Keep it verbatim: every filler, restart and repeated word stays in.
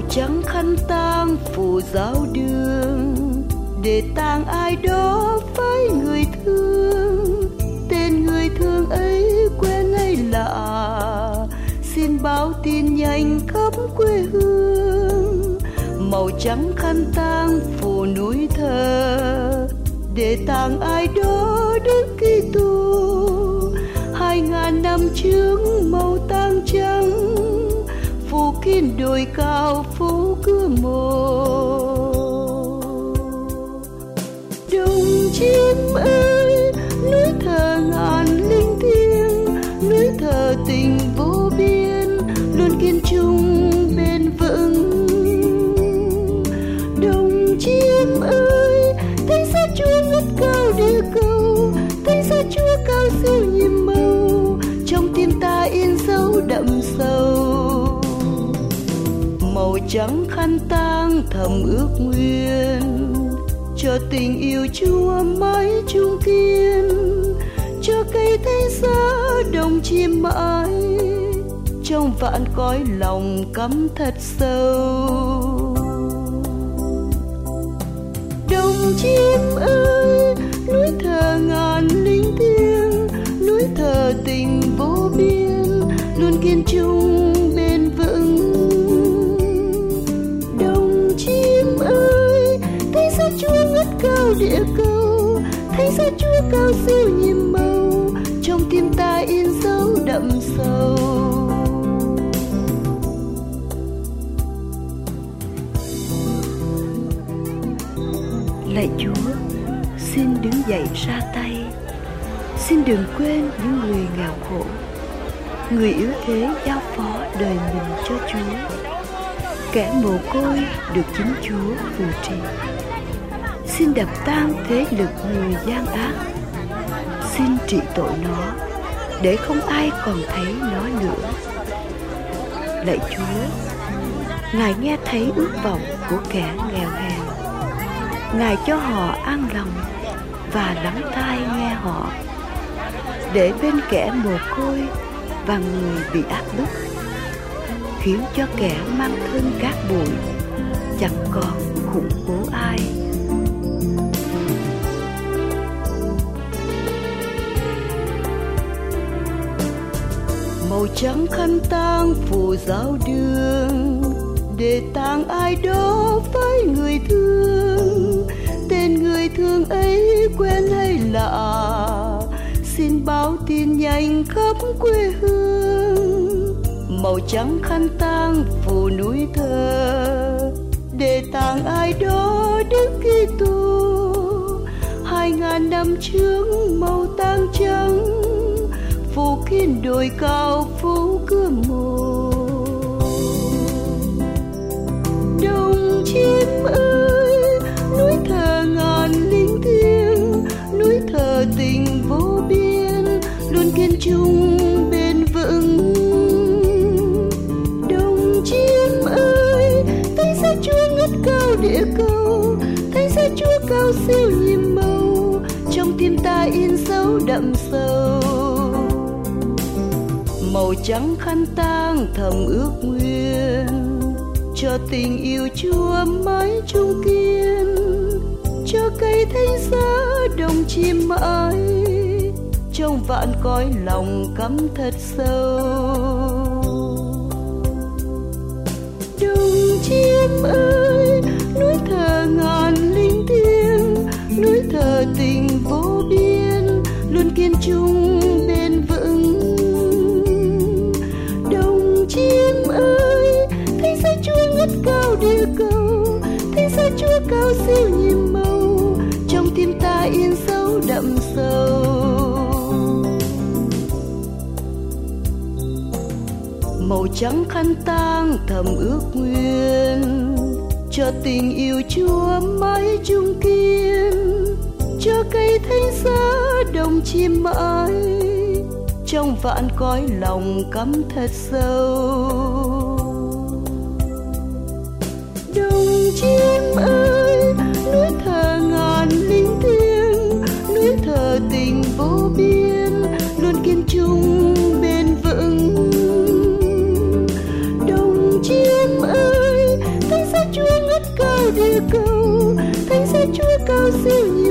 trắng khăn tang phủ giáo đường, để tang ai đó với người thương. Tên người thương ấy quen hay lạ, xin báo tin nhanh khắp quê hương. Màu trắng khăn tang phủ núi thờ, để tang ai đó Đức Kitô. Hai ngàn năm trước màu tang trắng phủ kín đồi cao phố cửa mồ. Đồng chim ơi, núi thờ ngàn linh thiêng, núi thờ tình vô biên, luôn kiên trung bền vững. Đồng chim ơi, thánh giá Chúa ngất cao địa cầu, thánh giá Chúa cao siêu nhiệm màu, trong tim ta in dấu đậm sâu. Màu trắng khăn tang thầm ước nguyện, cho tình yêu Chúa mãi chung kiên, cho cây thánh giá đồng chim mãi, trong vạn cõi lòng cắm thật sâu. Đồng chim ơi, núi thờ ngàn linh thiêng, núi thờ tình vô biên, luôn kiên trung bền vững. Đồng chim ơi, thánh giá Chúa ngất cao địa cầu, thánh giá Chúa cao siêu nhiệm màu, trong tim ta in dấu đậm sâu. Lạy Chúa, xin đứng dậy ra tay, xin đừng quên những người nghèo khổ, người yếu thế giao phó đời mình cho Chúa, kẻ mồ côi được chính Chúa phù trì. Xin đập tan thế lực người gian ác, xin trị tội nó để không ai còn thấy nó nữa. Lạy Chúa, Ngài nghe thấy ước vọng của kẻ nghèo hèn, Ngài cho họ an lòng và lắng tai nghe họ, để bên kẻ mồ côi và người bị áp bức, khiến cho kẻ mang thân cát bụi chẳng còn khủng bố ai. Màu trắng khăn tang phủ giáo đường, để tang ai đó với người thương. Tên người thương ấy quen hay lạ, xin báo tin nhanh khắp quê hương. Màu trắng khăn tang phủ núi thờ, để tang ai đó Đức Kitô. Hai ngàn năm trước màu tang trắng phủ kín đồi cao phố cửa mồ. Đồng chim ơi, núi thờ ngàn linh thiêng, núi thờ tình vô biên, luôn kiên trung bền vững. Đồng chim ơi, thánh giá Chúa ngất cao địa cầu, thánh giá Chúa cao siêu nhiệm màu, trong tim ta in dấu đậm sâu. Màu trắng khăn tang thầm ước nguyện, cho tình yêu Chúa mãi chung kiên, cho cây thánh giá đồng chim mãi, trong vạn cõi lòng cắm thật sâu. Đồng chim ơi, núi thờ ngàn linh thiêng, núi thờ tình vô biên, luôn kiên trung bền vững. Đồng chim ơi, thánh giá Chúa ngất cao địa cầu, thánh giá Chúa cao siêu nhiệm màu, trong tim ta in dấu đậm sâu. Màu trắng khăn tang thầm ước nguyện, cho tình yêu Chúa mãi chung kiên, cho cây thánh giá đồng chim mãi, trong vạn cõi lòng cắm thật sâu. Đồng chim ơi, núi thờ ngàn linh thiêng, núi thờ tình vô biên, luôn kiên trung bền vững. Đồng chim ơi, địa cầu. Thánh giá Chúa cao siêu